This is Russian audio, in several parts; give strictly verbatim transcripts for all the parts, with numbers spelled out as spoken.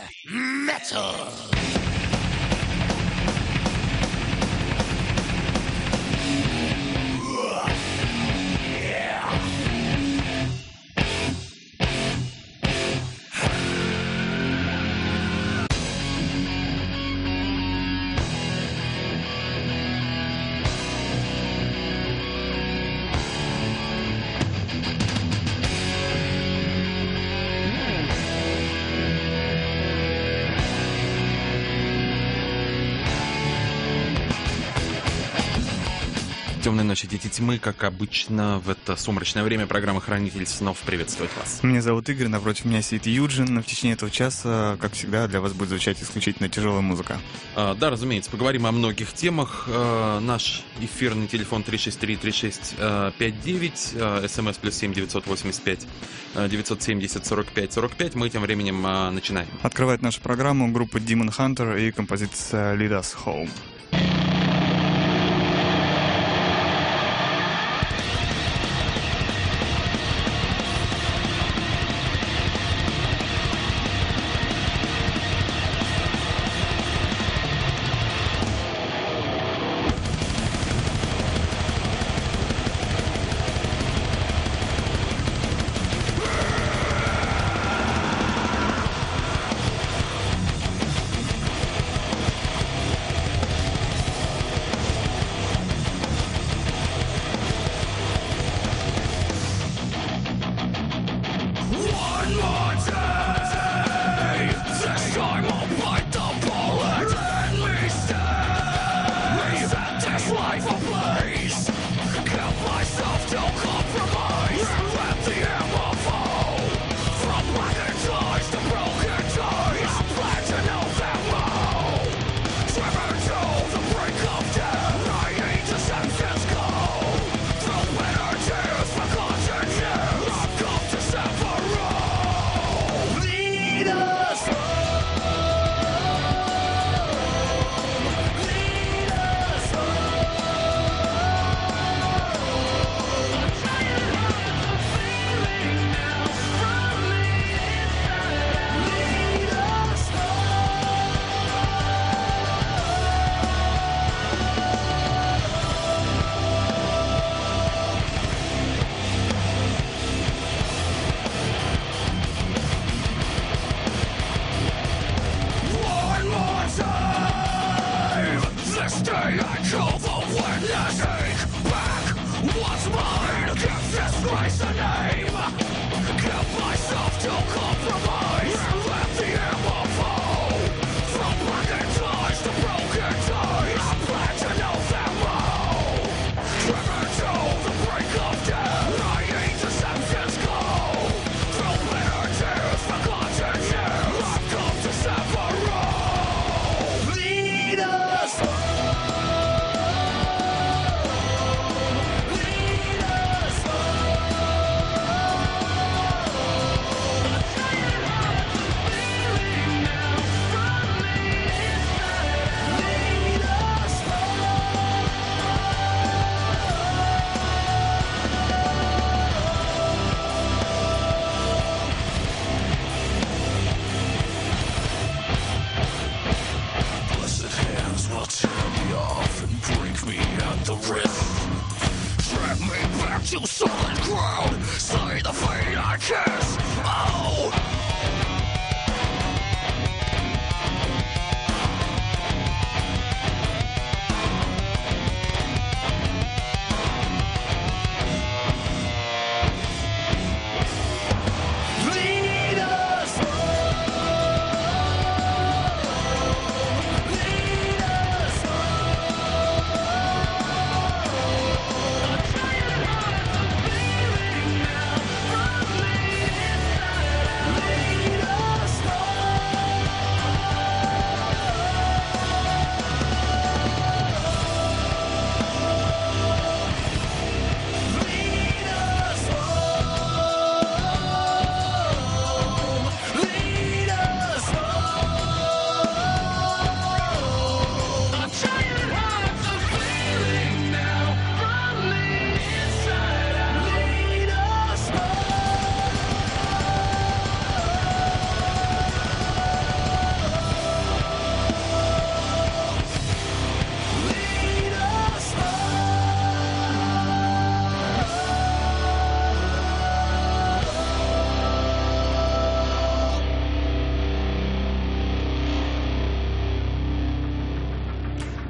metal. Темной ночи, дети тьмы, как обычно, в это сумрачное время программы «Хранитель снов» приветствует вас. Меня зовут Игорь, напротив меня сидит Юджин, но в течение этого часа, как всегда, для вас будет звучать исключительно тяжелая музыка. А, да, разумеется, поговорим о многих темах. А, наш эфирный телефон три шесть три три шесть пять девять, а, смс плюс семь девятьсот восемьдесят пять девятьсот семьдесят сорок пять сорок пять. Мы тем временем а, начинаем. Открывает нашу программу группа Demon Hunter и композиция Lead Us Home.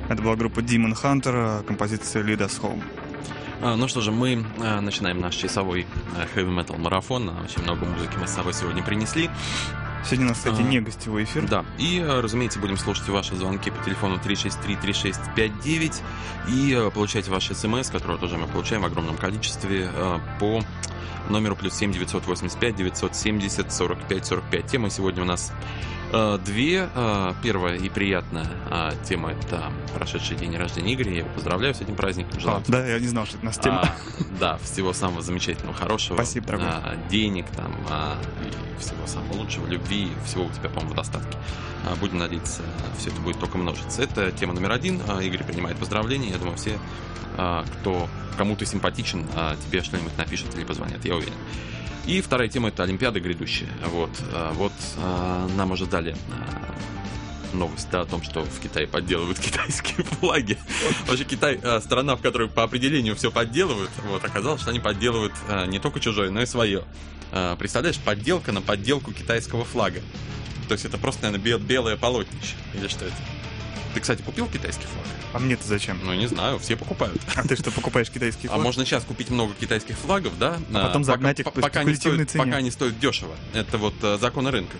Это была группа Demon Hunter, композиция Lead Us Home. А, ну что же, мы а, начинаем наш часовой а, heavy metal марафон. Очень много музыки мы с собой сегодня принесли. Сегодня у нас, кстати, а, не гостевой эфир. Да, и, разумеется, будем слушать ваши звонки по телефону три шесть три три шесть пять девять и а, получать ваши смс, которые тоже мы получаем в огромном количестве, а, по номеру плюс семь девятьсот восемьдесят пять девятьсот семьдесят сорок пять сорок пять. Тема сегодня у нас э, две. Э, первая и приятная э, тема — это прошедший день рождения Игоря. Я его поздравляю с этим праздником. А, да, я не знал, что это у нас тема. А, да, всего самого замечательного, хорошего. Спасибо, дорогой. А, денег там, а, и всего самого лучшего, любви, всего у тебя, по-моему, в достатке. А, будем надеяться, все это будет только множиться. Это тема номер один. А, Игорь принимает поздравления. Я думаю, все, а, кто кому ты симпатичен, а, тебе что-нибудь напишет или позвонят, я уверен. И вторая тема — это Олимпиада грядущая. Вот, а, вот а, нам уже дали а, новость, да, о том, что в Китае подделывают китайские флаги. Вообще Китай а, страна, в которой по определению все подделывают. Вот, оказалось, что они подделывают а, не только чужое, но и свое. А, представляешь, подделка на подделку китайского флага. То есть это просто, наверное, бел- белое полотнище. Или что это? Ты, кстати, купил китайский флаг? А мне-то зачем? Ну, не знаю, все покупают. А ты что, покупаешь китайский флаг? А можно сейчас купить много китайских флагов, да? А потом загнать их по пока спекулятивной цене. Пока они стоят дешево. Это вот а, законы рынка.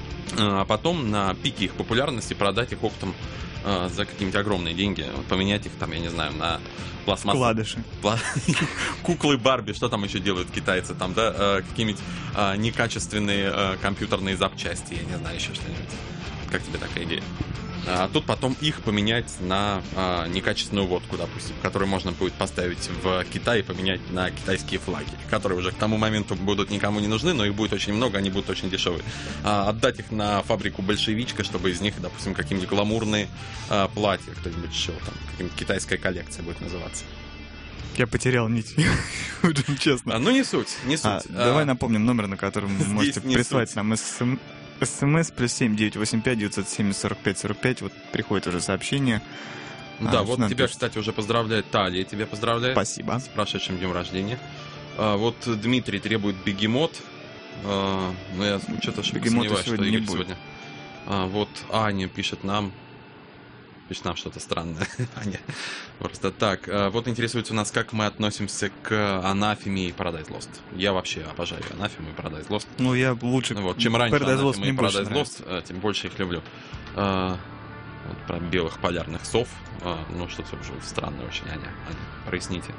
А потом на пике их популярности продать их оптом а, за какие-нибудь огромные деньги. Поменять их там, я не знаю, на пластмассу. Вкладыши. Пла... Куклы Барби, что там еще делают китайцы? Там, да, а, какие-нибудь а, некачественные а, компьютерные запчасти, я не знаю, еще что-нибудь. Как тебе такая идея? А тут потом их поменять на а, некачественную водку, допустим, которую можно будет поставить в Китай и поменять на китайские флаги, которые уже к тому моменту будут никому не нужны, но их будет очень много, они будут очень дешевые. А, отдать их на фабрику большевичка, чтобы из них, допустим, какие-нибудь гламурные а, платья кто-нибудь шил, там, какая-нибудь китайская коллекция будет называться. Я потерял нить, очень честно. А, ну не суть, не суть. А, а, давай напомним номер, на котором вы можете прислать суть. Нам смс. СМС плюс семь девятьсот восемьдесят пять девятьсот семьдесят сорок пять сорок пять. Вот приходит уже сообщение. Да, а, вот тебя, пишет? Кстати, уже поздравляет Талия. Тебя поздравляет. Спасибо. С прошедшим днем рождения. А, вот Дмитрий требует бегемот. А, ну, я что-то сомневаюсь, что Игорь сегодня. А, вот Аня пишет нам. Пишет нам что-то странное. Аня. Просто так. А, вот интересуется у нас, как мы относимся к Анафеме и Paradise Lost. Я вообще обожаю Анафему и Paradise Lost. Ну, я лучше... Вот, чем раньше Анафема и Paradise нравится. Lost, тем больше их люблю. А, вот про белых полярных сов. А, ну, что-то уже странное очень, Аня. Аня, проясните.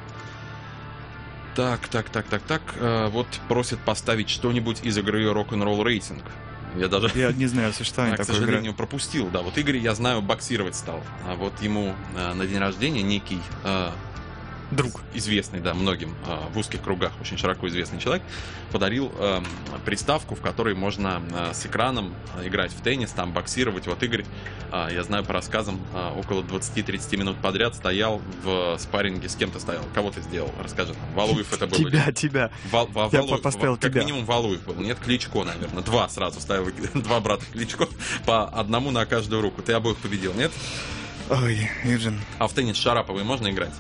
Так, так, так, так, так. А, вот просит поставить что-нибудь из игры Rock'n'Roll Racing. Я даже... Я не знаю о существовании такой игры. К сожалению, пропустил. Да, вот Игорь, я знаю, боксировать стал. А вот ему а, на день рождения некий... А, друг. Известный, да, многим а, в узких кругах, очень широко известный человек, подарил а, приставку, в которой можно а, с экраном играть в теннис, там боксировать. Вот Игорь, а, я знаю по рассказам, а, около двадцать-тридцать минут подряд стоял в спарринге. С кем ты стоял? Кого ты сделал? Расскажи. Там, Валуев это был? Тебя, тебя. Вал, Вал, я Валуев, поставил как тебя. Как минимум Валуев был. Нет, Кличко, наверное. Два сразу ставил. Два брата Кличко. По одному на каждую руку. Ты обоих победил, нет? Ой, Юджин. А в теннис Шараповой можно играть?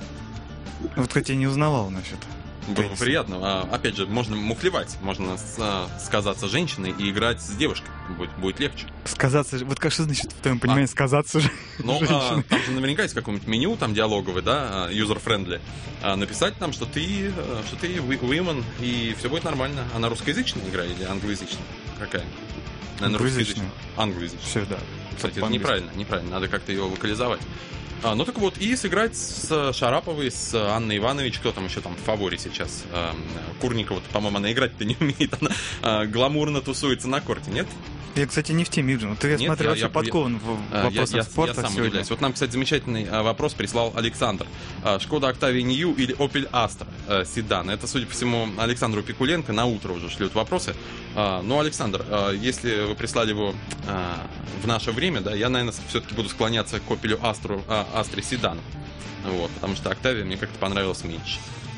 Вот хоть я не узнавал насчет. Было бы приятно. А, опять же, можно мухлевать, можно с, а, сказаться женщиной и играть с девушкой. Будет, будет легче. Сказаться, вот как что значит в твоем понимании а, сказаться же? Ну, а, там же наверняка есть какое-нибудь меню, там диалоговое, да, user-friendly. А, написать там, что ты, что ты women, и все будет нормально. Она русскоязычная игра или англоязычная? Какая? Наверное, русскоязычная. Англоязычная. Все, да. Кстати, это неправильно, неправильно. Надо как-то ее локализовать. А, ну так вот, и сыграть с Шараповой, с Анной Иванович, кто там еще там в фаворе сейчас. А, Курникова, по-моему, она играть-то не умеет, она а, гламурно тусуется на корте, нет? Я, кстати, не в теме, Юджин. Ты, я Нет, смотрю, я, вообще я, подкован я, в вопросах я, спорта я сам сегодня. удивляюсь. Вот нам, кстати, замечательный а, вопрос прислал Александр. А, Шкода Октавия Нью или Opel Astra а, седан? Это, судя по всему, Александру Пикуленко на утро уже шлют вопросы. А, ну, Александр, а, если вы прислали его а, в наше время, да, я, наверное, все-таки буду склоняться к Opel Astra, а, Astra седану. Вот, потому что Октавия мне как-то понравилась меньше.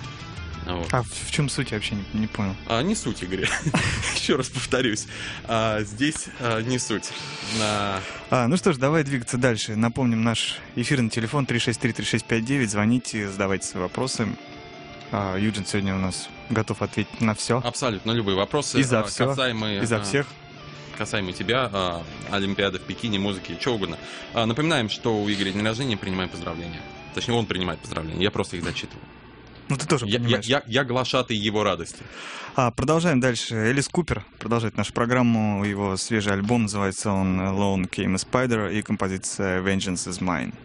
Вот. А в, в чем суть, я вообще не, не понял. А, не суть, Игорь. Еще раз повторюсь. А, здесь а, не суть. А... А, ну что ж, давай двигаться дальше. Напомним наш эфирный телефон три шесть три три шесть пять девять. Звоните, задавайте свои вопросы. А, Юджин сегодня у нас готов ответить на все. Абсолютно любые вопросы. И за все. Касаемые... И за всех. касаемо тебя, а, Олимпиады в Пекине, музыки, чего угодно. А, напоминаем, что у Игоря день рождения, принимаем поздравления. Точнее, он принимает поздравления, я просто их зачитываю. Ну, ты тоже я, понимаешь. Я, я, я глашатый его радости. А, продолжаем дальше. Элис Купер продолжает нашу программу. Его свежий альбом, называется он Alone Came a Spider, и композиция Vengeance is Mine.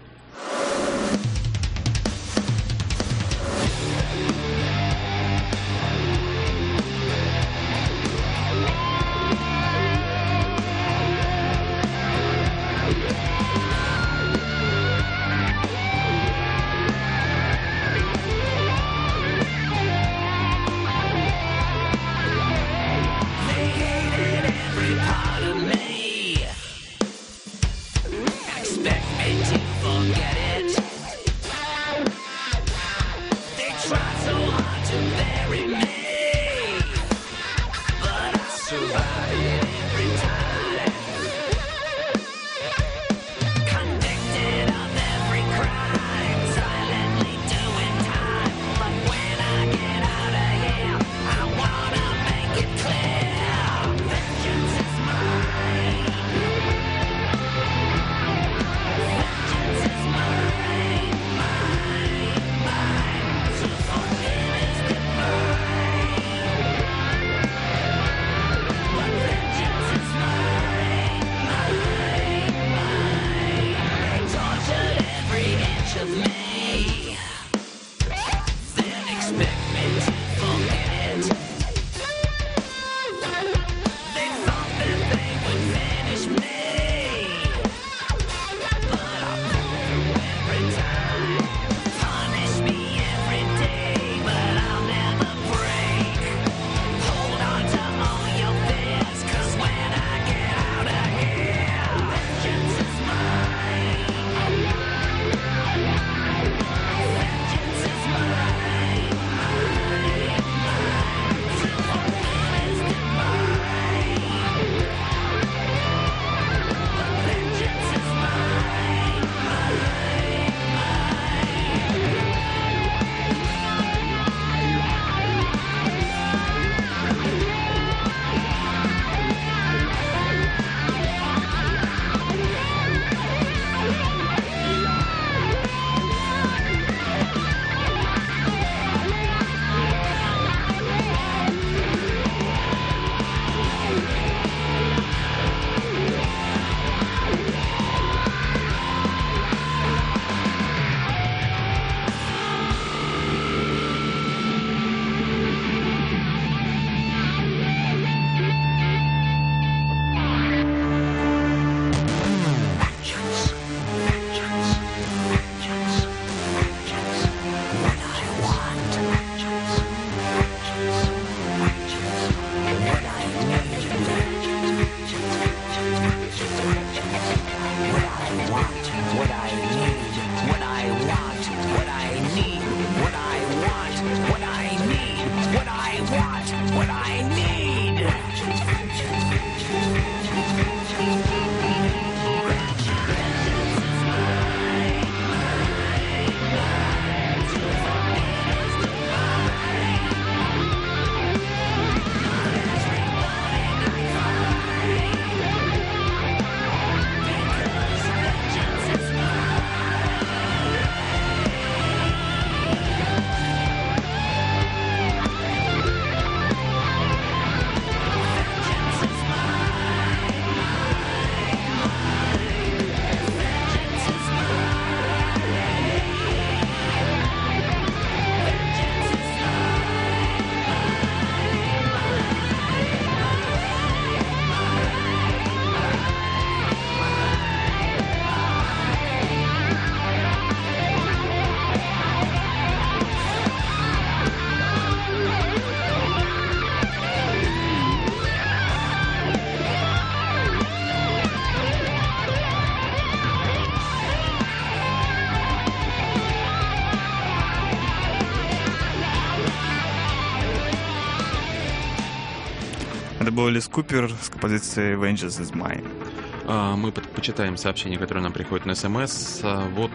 Это был Элис Купер с композицией Vengeance is Mine. А, мы почитаем сообщения, которые нам приходят на СМС. А, вот,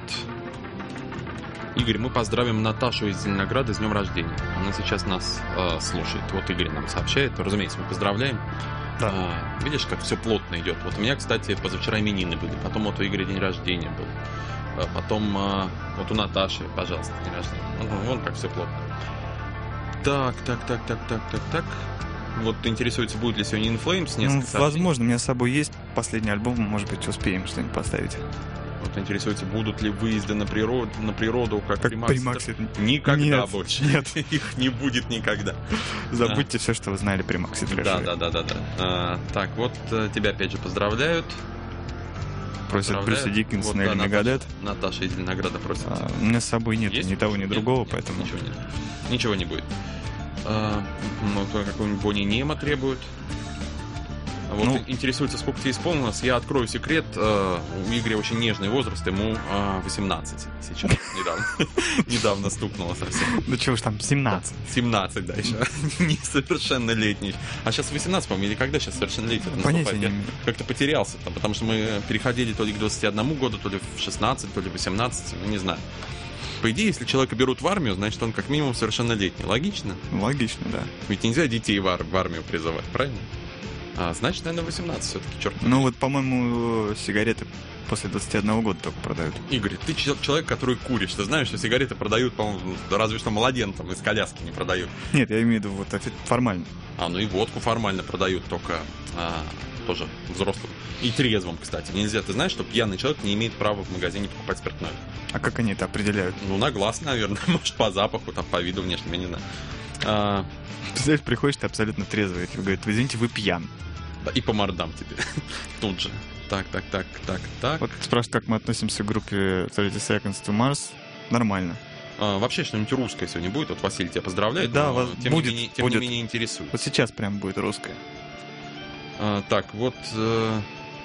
Игорь, мы поздравим Наташу из Зеленограда с днем рождения. Она сейчас нас а, слушает. Вот Игорь нам сообщает. Разумеется, мы поздравляем. Да. А, видишь, как все плотно идет. Вот у меня, кстати, позавчера именины были, потом вот у Игоря день рождения был. А потом а, вот у Наташи, пожалуйста, день рождения. Вон, вон как все плотно. Так, так, так, так, так, так, так. Вот интересуется, будет ли сегодня In Flames. Ну, возможно, у меня с собой есть последний альбом, может быть, успеем что-нибудь поставить. Вот интересуется, будут ли выезды на природу, на природу как, как при Максе. При Максе. Никогда нет, больше. Нет. Их не будет никогда. Забудьте а. все, что вы знали при Максе Трэше. Да, да, да, да, да. А, так, вот тебя опять же поздравляют. Просят Брюса Диккенсона вот, или да, Мегадет. Наташа из Зеленограда просит. А, у меня с собой нет Есть? ни того, ни нет, другого, нет, поэтому... Ничего нет. Ничего не будет. А, ну, какой-нибудь Бонни Нема требует. Вот ну, интересуется, сколько тебе исполнилось. Я открою секрет. Uh, у Игоря очень нежный возраст. Ему uh, восемнадцать сейчас. Недавно. Недавно стукнуло совсем. Ну чего ж там, семнадцать. семнадцать, да, еще. Несовершеннолетний. А сейчас восемнадцать, по-моему, или когда сейчас совершеннолетие наступает? Я как-то потерялся. Потому что мы переходили то ли к двадцати одному году, то ли в шестнадцать, то ли в восемнадцать. Ну, не знаю. По идее, если человека берут в армию, значит, он как минимум совершеннолетний. Логично? Логично, да. Ведь нельзя детей в, ар- в армию призывать, правильно? А, значит, наверное, восемнадцать все-таки, черт. Ну вот, по-моему, сигареты после двадцати одного года только продают. Игорь, ты человек, который куришь. Ты знаешь, что сигареты продают, по-моему, разве что младенцам из коляски не продают. Нет, я имею в виду вот формально. А, ну и водку формально продают, только а, тоже взрослым. И трезвым, кстати. Нельзя, ты знаешь, что пьяный человек не имеет права в магазине покупать спиртное. А как они это определяют? Ну, на глаз, наверное. Может, по запаху, там, по виду внешнему, я не знаю. А... Ты знаешь, приходишь, ты абсолютно трезвый. Тебе говорят, вы извините, вы пьян. И по мордам тебе. Тут же. Так, так, так, так, так. Вот спрашивают, как мы относимся к группе тридцать Seconds to Mars. Нормально. А, вообще что-нибудь русское сегодня будет? Вот Василий тебя поздравляет. Да, но, вас тем, будет, не менее, тем будет. не менее интересует. Вот сейчас прям будет русское. А, так, вот э,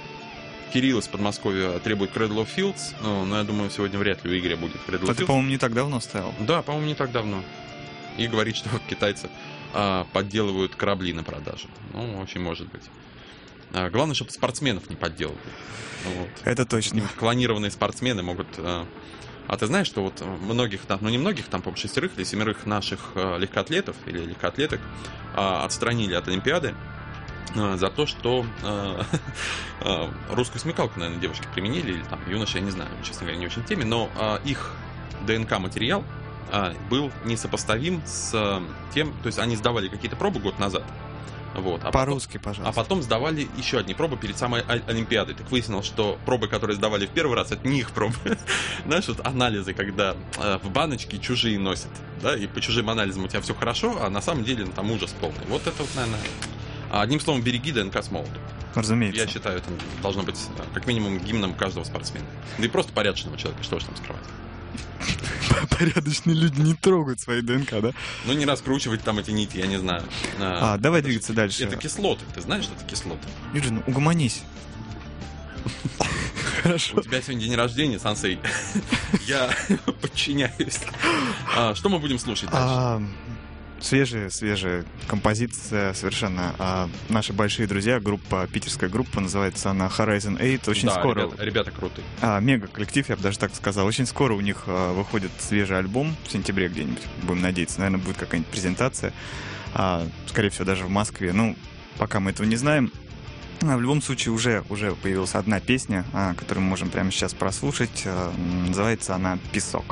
Кирилл из Подмосковья требует Cradle of Fields. Ну, но я думаю, сегодня вряд ли у Игоря будет Cradle of Fields. А ты, по-моему, не так давно ставил. Да, по-моему, не так давно. И говорит, что китайцы а, подделывают корабли на продажу. Ну, очень может быть. А, главное, чтобы спортсменов не подделывали. Вот. Это точно. Клонированные спортсмены могут... А, а ты знаешь, что вот многих, ну не многих, там, по-моему, шестерых или семерых наших а, легкоатлетов или легкоатлеток а, отстранили от Олимпиады а, за то, что а, а, русскую смекалку, наверное, девушки применили, или там юноши, я не знаю, честно говоря, не очень в теме, но а, их ДНК-материал а, был несопоставим с а, тем, то есть они сдавали какие-то пробы год назад. Вот, а По-русски, потом, пожалуйста. А потом сдавали еще одни пробы перед самой Олимпиадой. Так выяснилось, что пробы, которые сдавали в первый раз, это не их пробы. Знаешь, вот анализы, когда э, в баночке чужие носят, да, и по чужим анализам у тебя все хорошо, а на самом деле ну, там ужас полный. Вот это вот, наверное... Одним словом, береги ДНК с молоду. Разумеется. Я считаю, это должно быть как минимум гимном каждого спортсмена. Да и просто порядочного человека, что уж там скрывать. Порядочные люди не трогают свои ДНК, да? Ну, не раскручивать там эти нити, я не знаю. А, а давай двигаться дальше. Это кислоты. Ты знаешь, что это кислоты? Юджин, ну, угомонись. Хорошо. У тебя сегодня день рождения, Сансей. Я подчиняюсь. Что мы будем слушать дальше? Свежая, свежая композиция совершенно. А, наши большие друзья, группа, питерская группа, называется она Horizon восемь. Очень да, скоро. Ребята, ребята крутые. А, мега коллектив, я бы даже так сказал. Очень скоро у них а, выходит свежий альбом. В сентябре где-нибудь, будем надеяться. Наверное, будет какая-нибудь презентация. А, скорее всего, даже в Москве. Ну, пока мы этого не знаем. А, в любом случае, уже, уже появилась одна песня, а, которую мы можем прямо сейчас прослушать. А, называется она «Песок».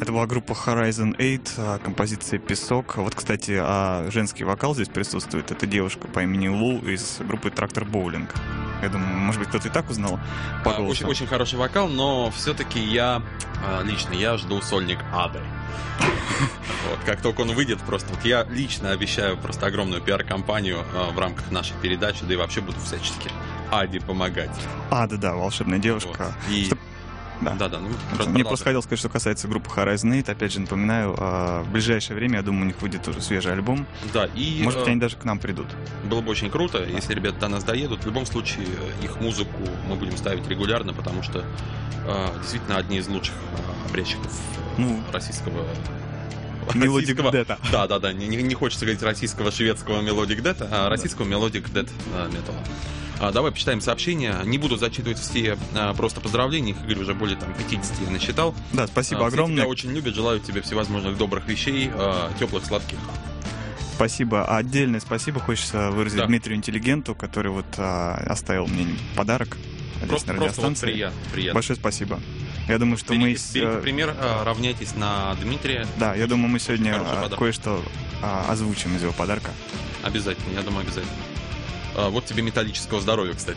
Это была группа Horizon восемь, композиция «Песок». Вот, кстати, а женский вокал здесь присутствует. Это девушка по имени Лу из группы «Трактор Боулинг». Я думаю, может быть, кто-то и так узнал по голосу. Очень, очень хороший вокал, но все-таки я, лично я жду сольник Ады. Вот, как только он выйдет, просто вот я лично обещаю просто огромную пиар-компанию в рамках нашей передачи, да и вообще буду всячески Аде помогать. А, да-да, волшебная девушка. Вот. И... Что... Да. Да, да, ну, просто Мне просто хотел сказать, что касается группы Horizon восемь, опять же напоминаю, в ближайшее время, я думаю, у них выйдет уже свежий альбом. Да, и... Может быть, они даже к нам придут. Было бы очень круто, да. Если ребята до нас доедут. В любом случае, их музыку мы будем ставить регулярно, потому что действительно одни из лучших обрядчиков ну, российского... Мелодик Дэта. Да, да, да. Не, не хочется говорить российского, шведского Мелодик Дэта, а российского Мелодик Дэт металла. А, давай почитаем сообщения. Не буду зачитывать все а, просто поздравления. Их, Игорь, уже более там, пятьдесят я насчитал. Да, спасибо а, огромное. Тебя очень любят, желаю тебе всевозможных добрых вещей, а, теплых, сладких. Спасибо. А отдельное спасибо хочется выразить да. Дмитрию Интеллигенту, который вот а, оставил мне подарок. Просто, просто вот приятно, приятно. Большое спасибо. Я думаю, что берите, мы... Берите пример, равняйтесь на Дмитрия. Да, я думаю, мы сегодня кое-что озвучим из его подарка. Обязательно, я думаю, обязательно. Вот тебе металлического здоровья, кстати.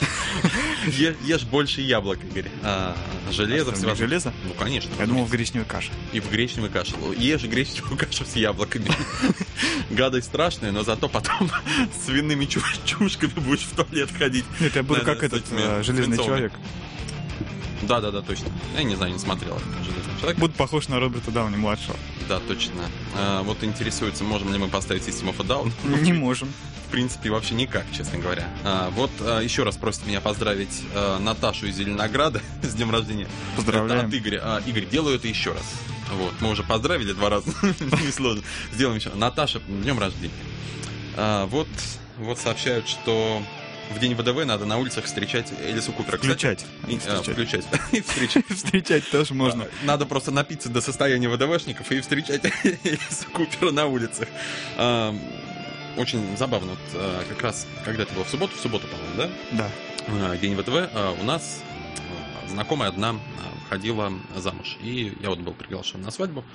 Ешь больше яблок, Игорь. Железо, всего. Железо? Ну, конечно. Я думал, в гречневой каше. И в гречневой каше. Ешь гречневую кашу с яблоками. Гадость страшная, но зато потом с свиными чушками будешь в туалет ходить. Нет, я буду как этот железный человек. Да, да, да, точно. Я не знаю, не смотрел «Железный человек». Буду похож на Роберта Дауни-младшего. Да, точно. А, вот интересуется, можем ли мы поставить System of a Down? Не можем. В принципе, вообще никак, честно говоря. А, вот а, еще раз просит меня поздравить а, Наташу из Зеленограда с днем рождения. Поздравляем. Это от Игоря. А, Игорь, делаю это еще раз. Вот, мы уже поздравили два раза. Несложно. Сделаем еще. Наташа, днем рождения. А, вот, вот сообщают, что... В день ВДВ надо на улицах встречать Элису Купера. Включать. И, а, включать. И встречать. Встречать тоже можно. Надо просто напиться до состояния ВДВшников и встречать Элису Купера на улицах. А, очень забавно. Вот, а, как раз, когда это было в субботу, в субботу, по-моему, да? Да. А, день ВДВ. А, у нас знакомая одна ходила замуж. И я вот был приглашен на свадьбу.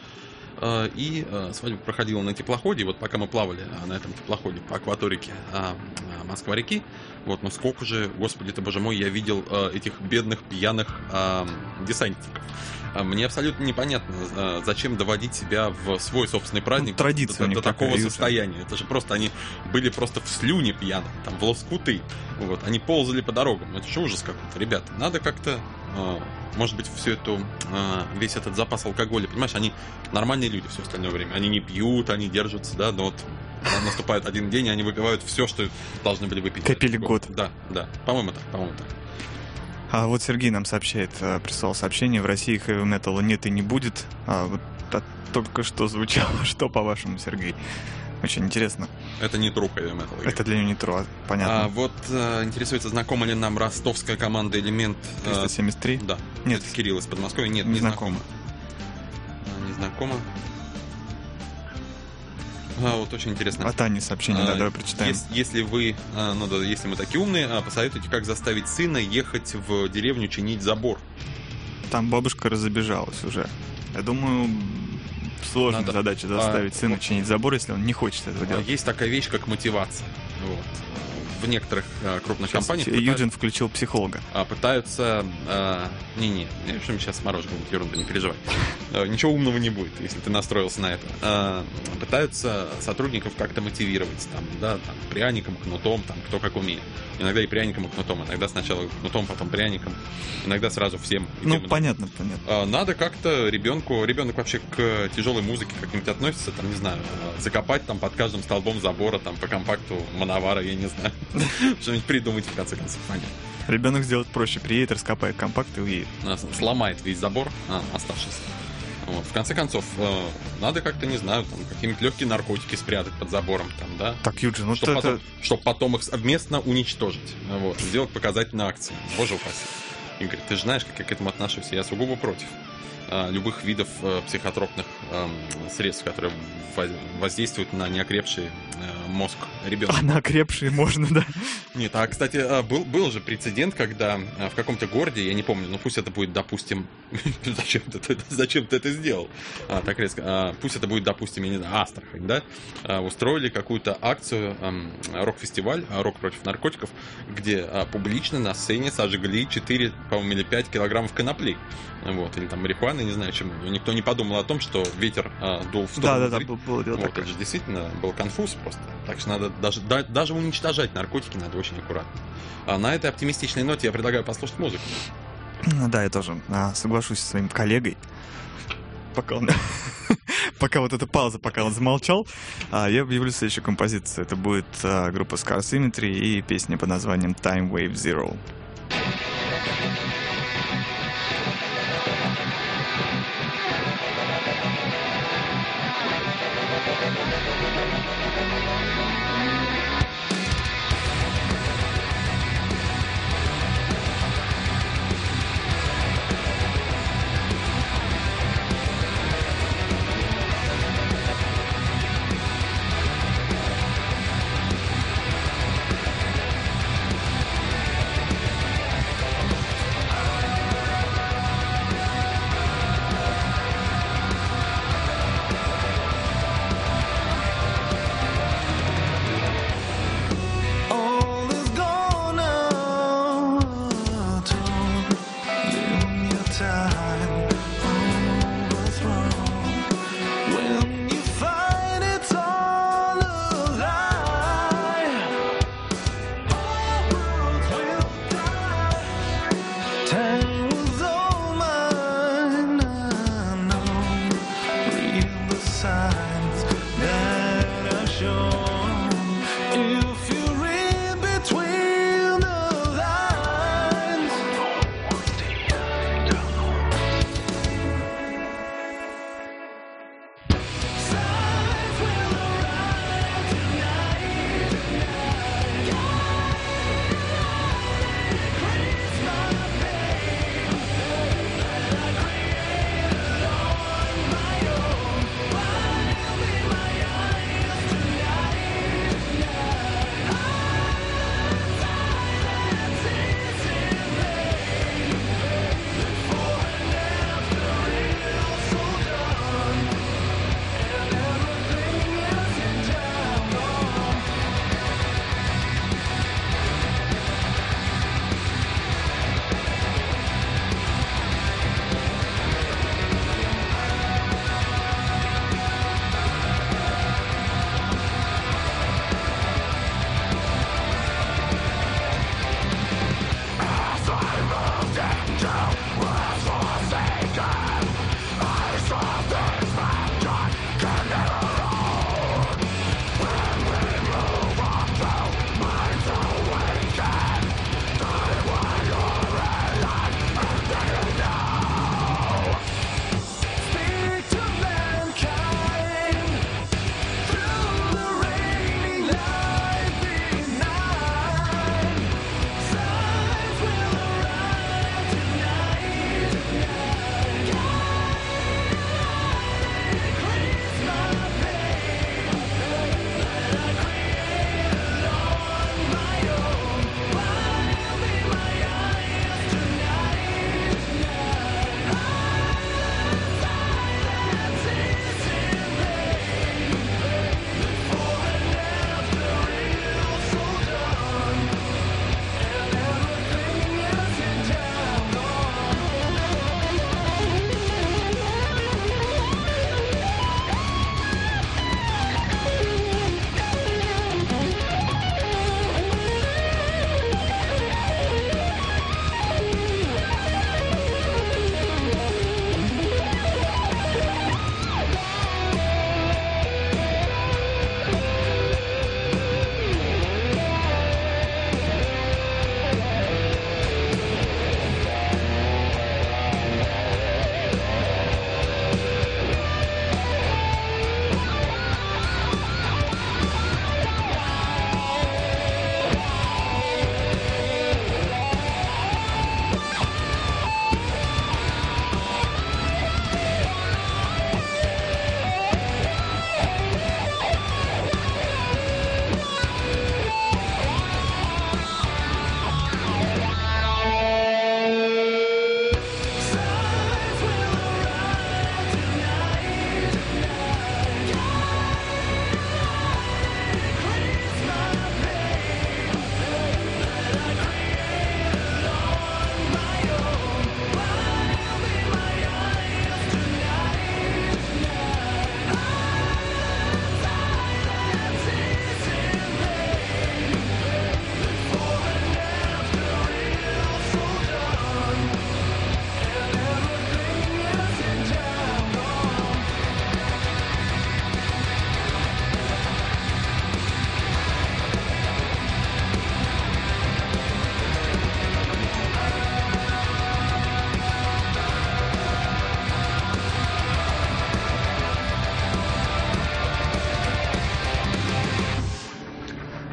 И свадьба проходила на теплоходе. И вот пока мы плавали на этом теплоходе по акваторике Москва-реки, вот, ну сколько же, господи ты, боже мой, я видел этих бедных пьяных десантников. Мне абсолютно непонятно, зачем доводить себя в свой собственный праздник ну, традиция до, до такого такая, состояния. Это же просто они были просто в слюне пьяны, там в лоскуты. Вот, они ползали по дорогам. Это же ужас какой-то. Ребята, надо как-то, может быть, всю эту, весь этот запас алкоголя, понимаешь, они нормальные люди все остальное время. Они не пьют, они держатся, да, но вот наступает один день, и они выпивают все, что должны были выпить. Копили год. Да, да. По-моему, так, по-моему, так. А вот Сергей нам сообщает, прислал сообщение: в России хэви-металла нет и не будет. А вот а только что звучало. Что, по-вашему, Сергей? Очень интересно. Это не true хэви-метал. Это для него не true, понятно. А, вот а, интересуется, знакома ли нам ростовская команда «Элемент»? триста семьдесят три? Да. Нет. Это Кирилл из Подмосковья. Нет, не, не знакома. знакома. Не знакома. А, вот очень интересно. От Ани сообщение, а, да, давай прочитаем. Если, если вы, а, ну да, если мы такие умные, а, посоветуйте, как заставить сына ехать в деревню чинить забор. Там бабушка разобежалась уже. Я думаю, сложная Надо... задача заставить а, сына вот... чинить забор, если он не хочет этого делать. Есть такая вещь, как мотивация. Вот. В некоторых а, крупных сейчас компаниях Юджин пытаются, включил психолога. А, пытаются... А, не-не, я в общем, сейчас мороженое будет ерунда, не переживай. А, ничего умного не будет, если ты настроился на это. А, пытаются сотрудников как-то мотивировать. Там, да, там, пряником, кнутом, там, кто как умеет. Иногда и пряником, и кнутом. Иногда сначала кнутом, потом пряником. Иногда сразу всем. Ну, понятно, понятно. А, надо как-то ребенку... Ребенок вообще к тяжелой музыке как-нибудь относится, там, не знаю, закопать там под каждым столбом забора, там, по компакту Мановара, я не знаю. Что-нибудь придумать, в конце концов, понятно. Ребенок сделает проще, приедет, раскопает компакт и уедет. Сломает весь забор, а, оставшийся. Вот. В конце концов, э, надо как-то, не знаю, там, какие-нибудь легкие наркотики спрятать под забором, там, да? Так, Юджин, ну чтобы, это... потом, чтобы потом их совместно уничтожить. Вот. Сделать показательную акцию. Боже упаси. Игорь, ты же знаешь, как я к этому отношусь. Я сугубо против. э, любых видов э, психотропных э, средств, которые воз- воздействуют на неокрепший э, мозг ребенка. А на окрепшие можно, да? Нет, а, кстати, э, был, был же прецедент, когда э, в каком-то городе, я не помню, ну пусть это будет, допустим, зачем ты, зачем ты это сделал? А, так резко. А, пусть это будет, допустим, я не знаю, Астрахань, да? А, устроили какую-то акцию, э, рок-фестиваль, рок против наркотиков, где э, публично на сцене сожгли четыре, по-моему, или пять килограммов конопли. Вот, или там марихуаны, не знаю чему. Никто не подумал о том, что ветер э, дул в сторону. Да-да-да, зрителей. было дело Вот, такое. это же действительно был конфуз просто. Так что надо даже, да, даже уничтожать наркотики надо очень аккуратно. А на этой оптимистичной ноте я предлагаю послушать музыку. Да, я тоже а, соглашусь со своим коллегой. Пока он... Пока вот эта пауза, пока он замолчал, а, я объявлю следующую композицию. Это будет а, группа Scar Symmetry и песня под названием Time Wave Zero.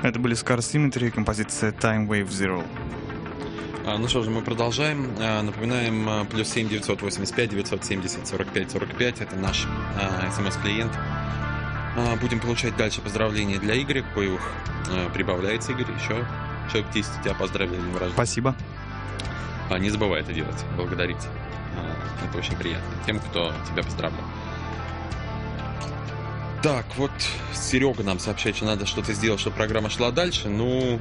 Это были Scar Symmetry, композиция Time Wave Zero. А, ну что же, мы продолжаем. А, напоминаем, а, плюс семь девятьсот восемьдесят пять девятьсот семьдесят сорок пять сорок пять. Это наш а, смс-клиент. А, будем получать дальше поздравления для Игоря, коих а, прибавляется, Игорь. Еще человек десять тебя поздравили с днем рождения. Спасибо. А, не забывай это делать, благодарить. А, это очень приятно тем, кто тебя поздравлял. Так, вот Серега нам сообщает, что надо что-то сделать, чтобы программа шла дальше. Ну,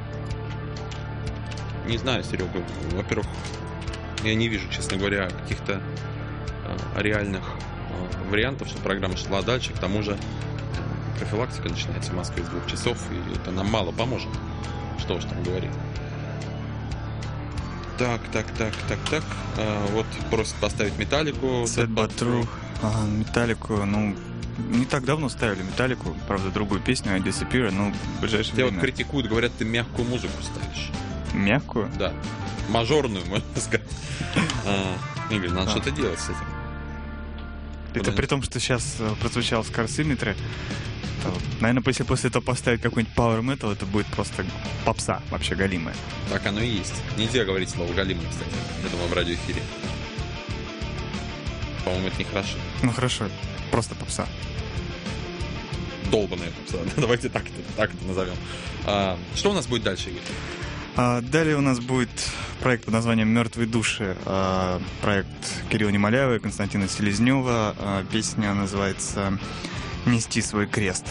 не знаю, Серега. Во-первых, я не вижу, честно говоря, каких-то а, реальных а, вариантов, чтобы программа шла дальше. К тому же профилактика начинается в Москве с двух часов, и это нам мало поможет. Что уж там говорить. Так, так, так, так, так. А, вот просят поставить Металлику. Sad But True. Ага, Металлику, ну... Не так давно ставили Металлику, правда, другую песню, I Disappear, но в ближайшее Тебя время... вот критикуют, говорят, ты мягкую музыку ставишь. Мягкую? Да. Мажорную, можно сказать. А, Игорь, надо А. что-то делать с этим. Это Потому- при том, что сейчас э, прозвучал Scar Symmetry. То, наверное, если после этого поставить какой-нибудь Power Metal, это будет просто попса вообще галимая. Так оно и есть. Нельзя говорить слово «галимый», кстати, я думаю, в радиоэфире. По-моему, это нехорошо. Ну хорошо, просто попса. Долбаная попса. Давайте так это, так это назовем. А, что у нас будет дальше, Игорь? А, далее у нас будет проект под названием «Мертвые души». А, проект Кирилла Немоляева и Константина Селезнева. А, песня называется «Нести свой крест».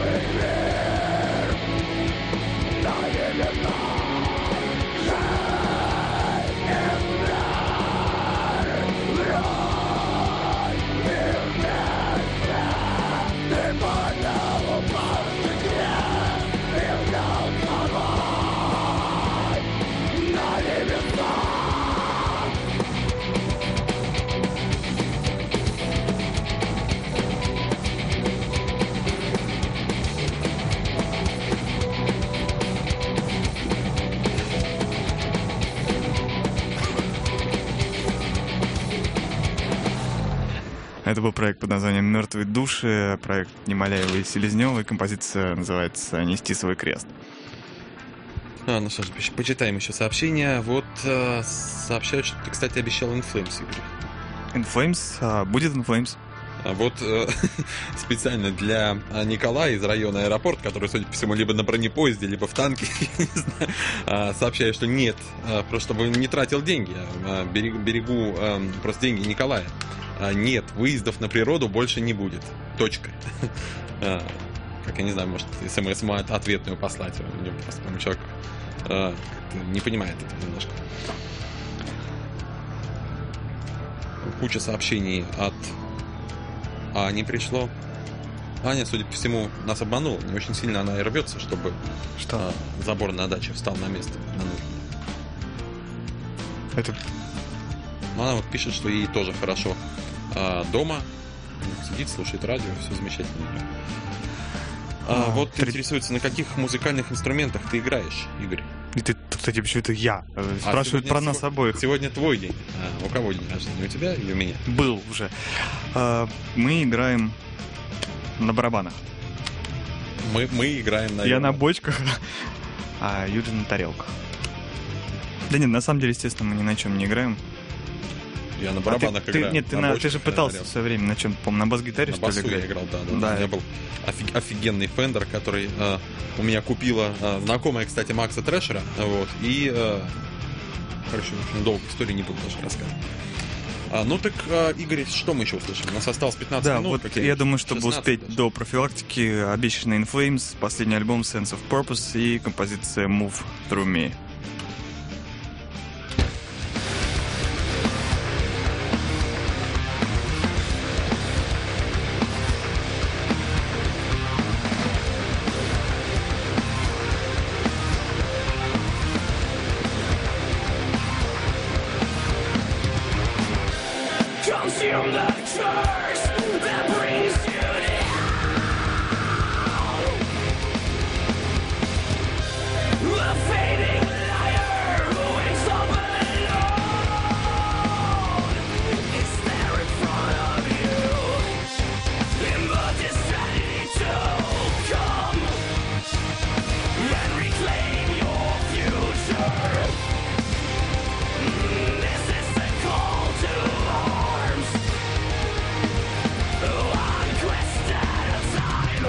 Yeah. Это был проект под названием «Мертвые души», проект Немоляева и Селезнёва, и композиция называется «Нести свой крест». А, ну что ж, почитаем еще сообщения. Вот э, сообщают, что ты, кстати, обещал In Flames, Игорь. In Flames? А, будет In Flames. А вот э, специально для Николая из района аэропорт, который, судя по всему, либо на бронепоезде, либо в танке, я не знаю, а, сообщаю, что нет, а, просто чтобы не тратил деньги, а, берегу, берегу а, просто деньги Николая. А, нет, выездов на природу больше не будет. Точка. А, как я не знаю, может, смс ответную послать. У него просто, по-моему, человек а, не понимает этого немножко. Куча сообщений от Ани пришло. Аня, судя по всему, нас обманула. Не очень сильно она и рвется, чтобы Что? а, забор на даче встал на место. На нужное. Это... Но она вот пишет, что ей тоже хорошо а, дома. Сидит, слушает радио, все замечательно. А, А, вот три- интересуется, на каких музыкальных инструментах ты играешь, Игорь? И ты, кстати, почему-то я. Э, А Спрашивают сегодня- про нас сего- обоих. Сегодня твой день. А, у кого день рождения? У тебя или у меня? Был уже. А, Мы играем на барабанах. Мы, мы играем на... Я на бочках, а Юджи на тарелках. Да нет, на самом деле, естественно, мы ни на чем не играем. Я на А барабанах ты, ты- играю. Нет, ты, на на- ты бочках же я пытался тарелках. в свое время на чем, по-моему, на бас-гитаре, На что ли, басу я играть? играл, да, да. Да. У меня был офиг- офигенный фендер, который э, у меня купила э, знакомая, кстати, Макса Трэшера. Вот, и... Э, короче, очень долго истории не буду даже рассказывать. А, ну так, э, Игорь, что мы еще услышим? У нас осталось пятнадцать Да, минут. вот как я думаю, чтобы шестнадцать успеть даже. до профилактики, обещанный In Flames, последний альбом Sense of Purpose и композиция Move Through Me. Consume the curse that brings you down. The fading liar who wakes up alone is there in front of you, in the destiny to come and reclaim your future. This is the call to arms. One quest at a time.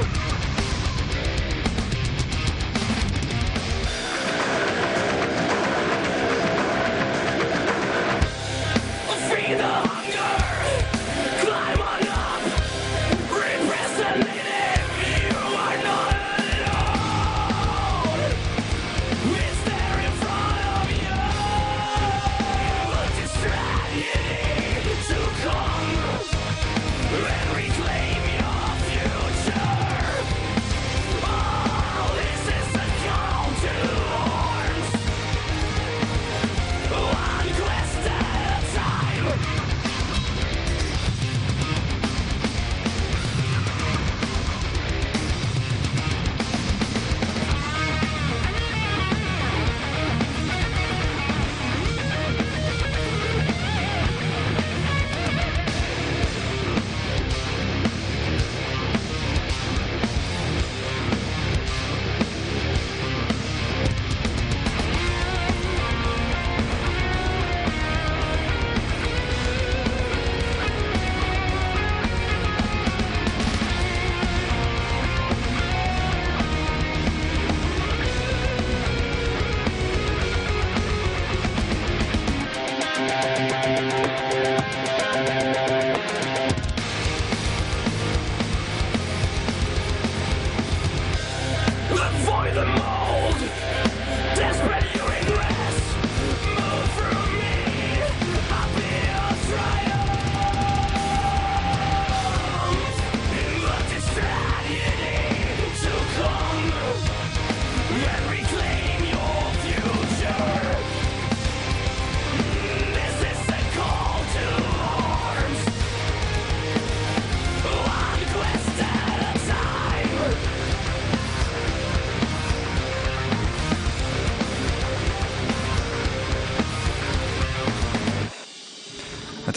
Feed the hunger. Climb on up. Repress the native. You are not alone. It's there in front of you. But this tragedy to come and reclaim your future. Oh, this is the call to arms. One quest at a time. Avoid the mold. Desperate you regress. Move through me. I'll be your triumph. But this tragedy to come and reclaim your future. This is the call to arms. One quest at a time. Это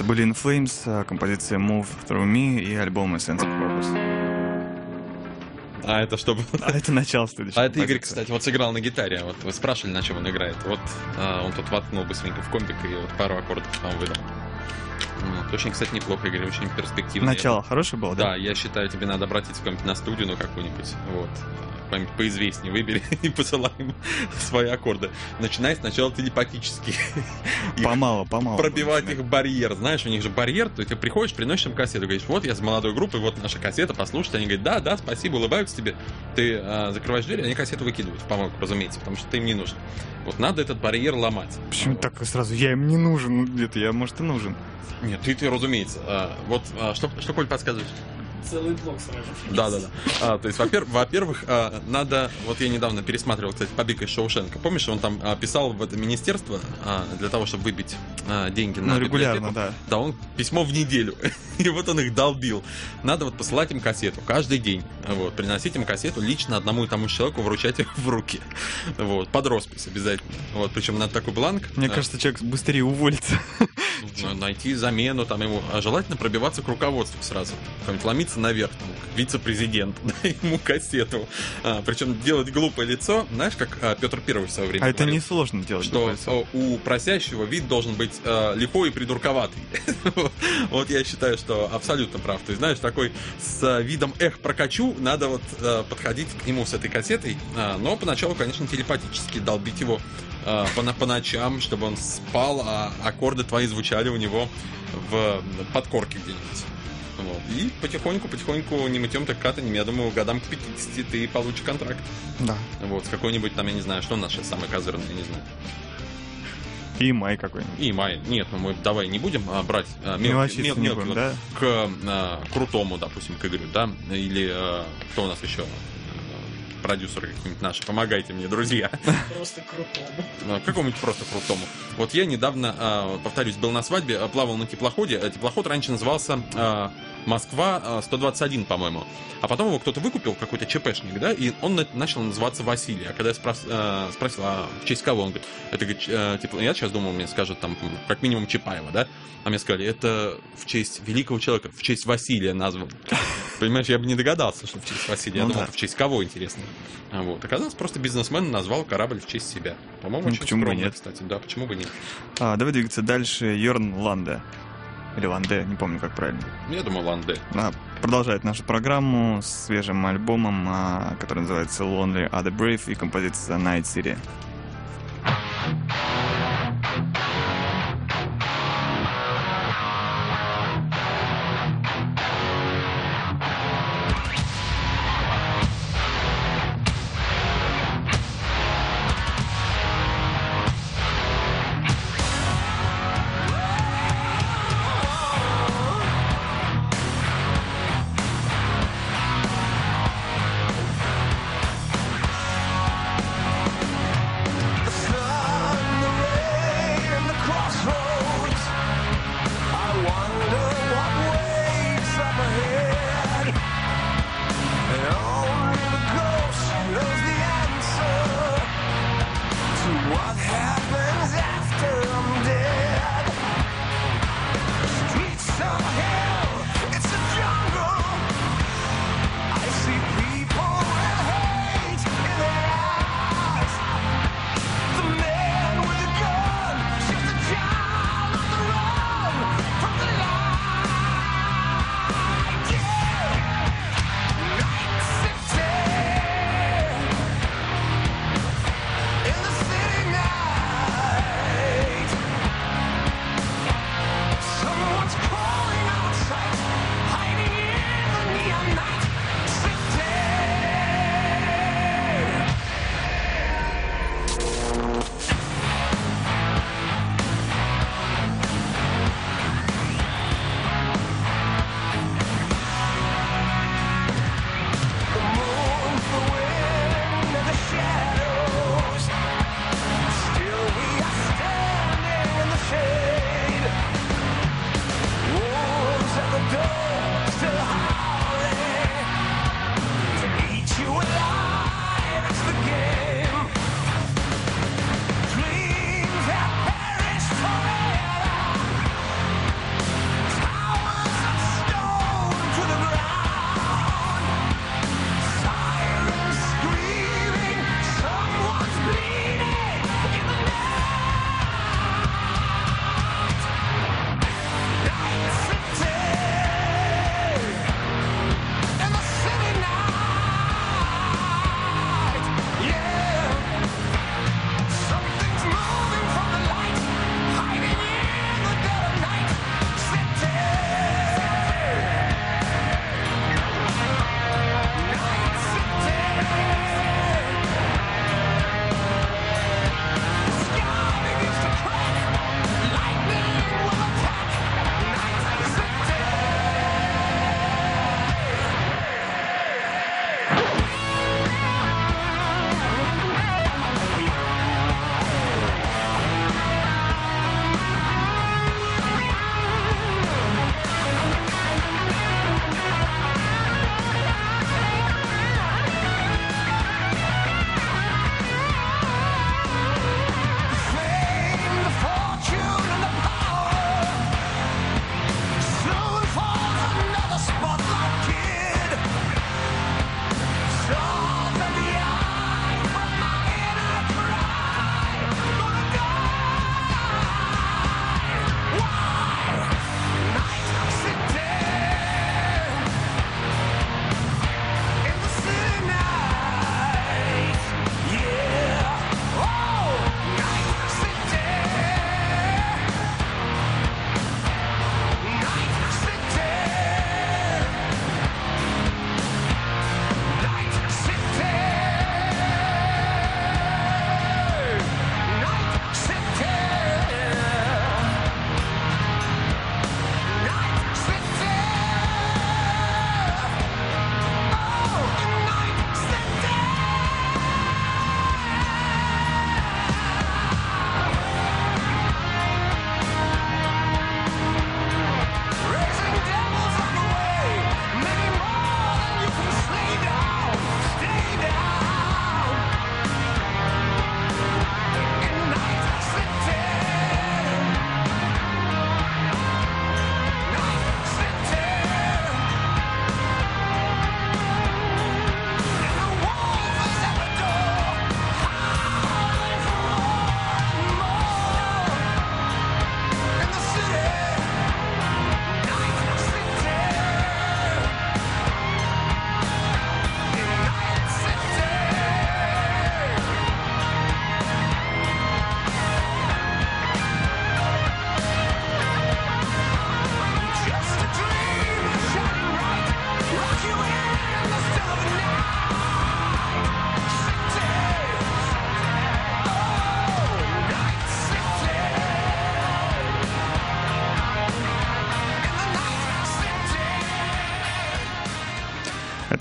были In Flames, композиция Move Through Me и альбом Essence of Purpose. А это чтобы... А это начало следующего. А это Игорь, кстати, вот сыграл на гитаре. Вот вы спрашивали, на чем он играет. Вот а, он тут воткнул быстренько в комбик и вот пару аккордов там выдал. Вот. Очень, кстати, неплохо, Игорь, очень перспективно. Начало хорошее было, да? Да, я считаю, тебе надо обратиться в на студию, ну, какую-нибудь, вот, по- поизвестнее выбери и посылай им свои аккорды. Начинай сначала телепатически. Помало, помало. Пробивать их барьер. Знаешь, у них же барьер, то есть ты приходишь, приносишь им кассету, говоришь, вот я с молодой группой, вот наша кассета, послушать. Они говорят, да, да, спасибо, улыбаются тебе. Ты а, закрываешь дверь, они кассету выкидывают в помойку, разумеется, потому что ты им не нужен. Вот надо этот барьер ломать. Почему вот. Так сразу? Я им не нужен. Ну, где-то я, может, и нужен. Нет, ты, ты разумеется. А, вот а, что, что, Коль, подсказываешь? Целый блок сразу. Да, да, да. А, то есть, во-первых, во-первых, а, надо. Вот я недавно пересматривал, кстати, «Побег из Шоушенка». Помнишь, он там а, писал в это министерство а, для того, чтобы выбить а, деньги на Ну, регулярно, библиотеку. да. Да, он письмо в неделю. И вот он их долбил. Надо вот посылать им кассету каждый день. Вот, приносить им кассету лично одному и тому же человеку, вручать их в руки. Вот, под роспись обязательно. Вот, причем надо такой бланк. Мне а, кажется, человек быстрее уволится. нужно найти замену там ему, а желательно пробиваться к руководству сразу, там, ломиться наверх, там, к вице-президенту, да, ему кассету, а, причем делать глупое лицо, знаешь, как а, Петр Первый в свое время А это говорил, несложно делать. что такое. о, у просящего вид должен быть а, лихой и придурковатый. Вот я считаю, что абсолютно прав. То есть, знаешь, такой с видом «эх, прокачу», надо вот а, подходить к нему с этой кассетой, а, но поначалу, конечно, телепатически долбить его а, по, по ночам, чтобы он спал, а аккорды твои звучали у него в подкорке где-нибудь. Вот. И потихоньку-потихоньку не мытьем так катанем, я думаю, годам к пятидесяти ты получишь контракт. Да. Вот, с какой-нибудь там, я не знаю, что у нас сейчас самое козырное, я не знаю. И май какой-нибудь. И май. Нет, ну мы давай не будем а, брать а, мел, Мелочиться мел, не мелкий будем, вот да? к а, крутому, допустим, к Игорю, да? Или а, кто у нас еще? А, продюсеры какие-нибудь наши. Помогайте мне, друзья. Просто крутому. А, какому-нибудь просто крутому. Вот я недавно, а, повторюсь, был на свадьбе, а, плавал на теплоходе. А теплоход раньше назывался а, Москва сто двадцать один, по-моему. А потом его кто-то выкупил, какой-то ЧПшник, да, и он на- начал называться Василий. А когда я спрос- э, спросил, а в честь кого? Он говорит, это, говорит, э, типа, я сейчас думал, мне скажут там, как минимум, Чапаева, да? А мне сказали, это в честь великого человека, в честь Василия назван. Понимаешь, я бы не догадался, что в честь Василия. Я Ну думал, да. в честь кого, интересно. А вот. Оказалось, просто бизнесмен назвал корабль в честь себя. По-моему, Ну, очень почему бы скромно, нет? кстати. Да, почему бы нет? А, давай двигаться дальше. Йорн Ланде. Или Ланде, не помню, как правильно. Я думаю, Ланде. А, продолжает нашу программу с свежим альбомом, а, который называется Lonely Are the Brave, и композиция Night City.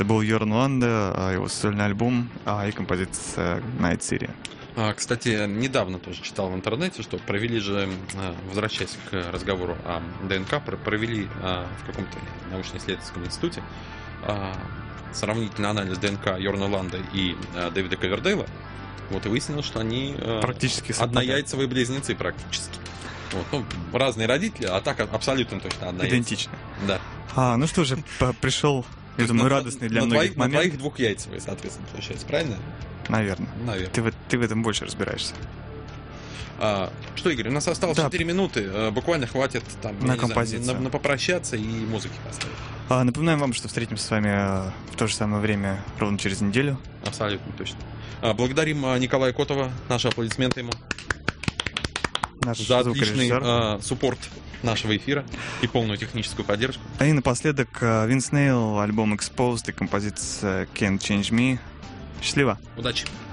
был Йорн Ланда, его сольный альбом и композиция Night City. А, кстати, недавно тоже читал в интернете, что провели же, возвращаясь к разговору о ДНК, провели в каком-то научно-исследовательском институте сравнительный анализ ДНК Йорна Ланда и Дэвида Ковердейла. Вот, и выяснилось, что они практически однояйцевые близнецы практически. Вот, ну, разные родители, а так абсолютно точно однояйцевые. Идентично. Да. А, ну что же, пришел, я думаю, радостный для на многих двоих, момент. На двоих двухяйцевые, соответственно, получается, правильно? Наверное. Наверное. Ты в, ты в этом больше разбираешься. А, что, Игорь, у нас осталось да. четыре минуты. А, буквально хватит там, на композицию. Знаю, на, на попрощаться и музыки поставить. А, напоминаем вам, что встретимся с вами в то же самое время ровно через неделю. Абсолютно точно. А, благодарим а, Николая Котова. Наши аплодисменты ему. Наш за отличный а, суппорт нашего эфира и полную техническую поддержку. И напоследок Винс Нейл, альбом Exposed и композиция Can't Change Me. Счастливо! Удачи!